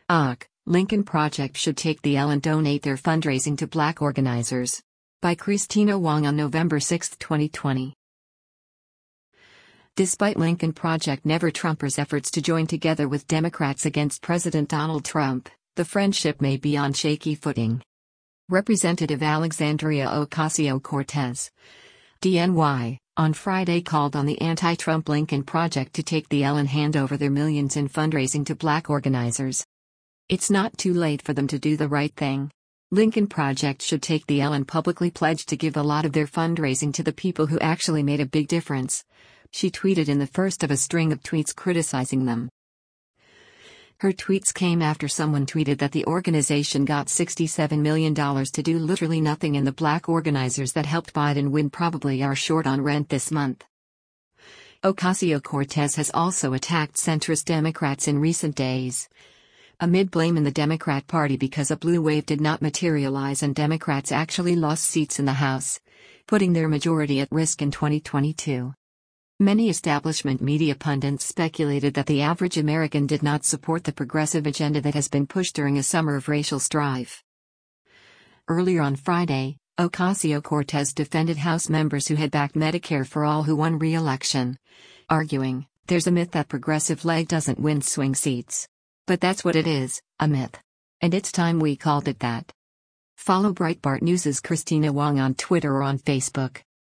Lincoln Project should take the L and donate their fundraising to Black organizers. By Christina Wong on November 6, 2020. Despite Lincoln Project Never-Trumpers' efforts to join together with Democrats against President Donald Trump, the friendship may be on shaky footing. Representative Alexandria Ocasio-Cortez, DNY, on Friday called on the anti-Trump Lincoln Project to take the L and hand over their millions in fundraising to Black organizers. It's not too late for them to do the right thing. Lincoln Project should take the L and publicly pledge to give a lot of their fundraising to the people who actually made a big difference, she tweeted in the first of a string of tweets criticizing them. Her tweets came after someone tweeted that the organization got $67 million to do literally nothing, and the Black organizers that helped Biden win probably are short on rent this month. Ocasio-Cortez has also attacked centrist Democrats in recent days, amid blame in the Democrat Party because a blue wave did not materialize and Democrats actually lost seats in the House, putting their majority at risk in 2022. Many establishment media pundits speculated that the average American did not support the progressive agenda that has been pushed during a summer of racial strife. Earlier on Friday, Ocasio-Cortez defended House members who had backed Medicare for All who won re-election, arguing, "There's a myth that progressive leg doesn't win swing seats. But that's what it is, a myth. And it's time we called it that." Follow Breitbart News' Christina Wong on Twitter or on Facebook.